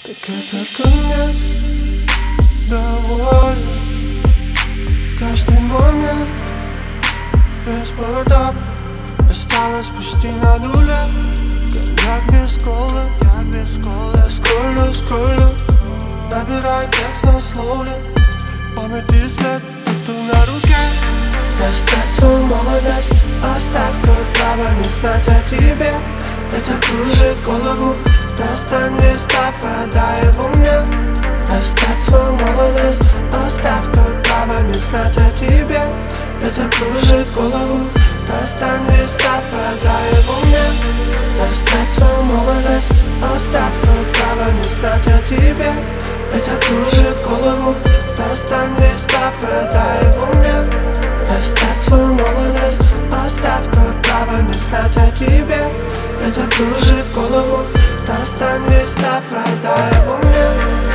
Так это конец, доволен. Каждый момент бесподобный. Осталось почти на нуле. Коньяк без колы, я скроллю, набираю текст на слове. В памяти след, тату на руке. Достать свою молодость, оставь тот право не знать о тебе. Это кружит голову. Достань листов, отдай его мне. Достать свою молодость, оставь тот право не знать о тебе. Это кружит голову. Достань листов, отдай его мне. Достать свою молодость, оставь тот право не знать о тебе. Это кружит голову. Достань листов, отдай его мне. Достать свою молодость, оставь тот право не знать о тебе. Это кружит голову. Достань листов, отдай его мне.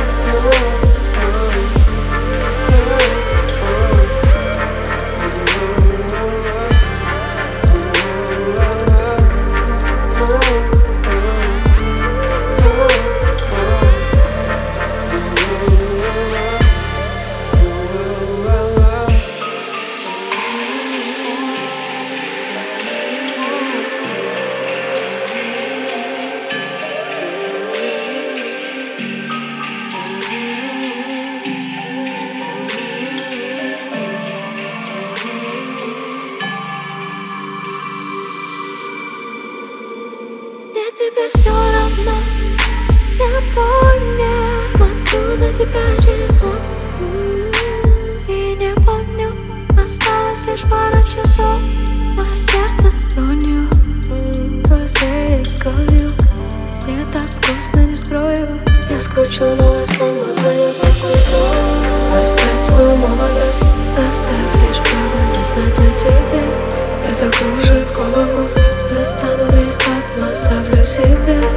Теперь все равно, я помню, смотрю на тебя через ночь. И не помню, осталось лишь пара часов. Мое сердце с бронью, твой стейк с кровью. Мне так вкусно, не скрою. Я скручу, но я снова твою такой сон. Оставь свою молодость, оставь лишь право не знать о тебе. Это кружит голову. Достану листов, но оставлю себе.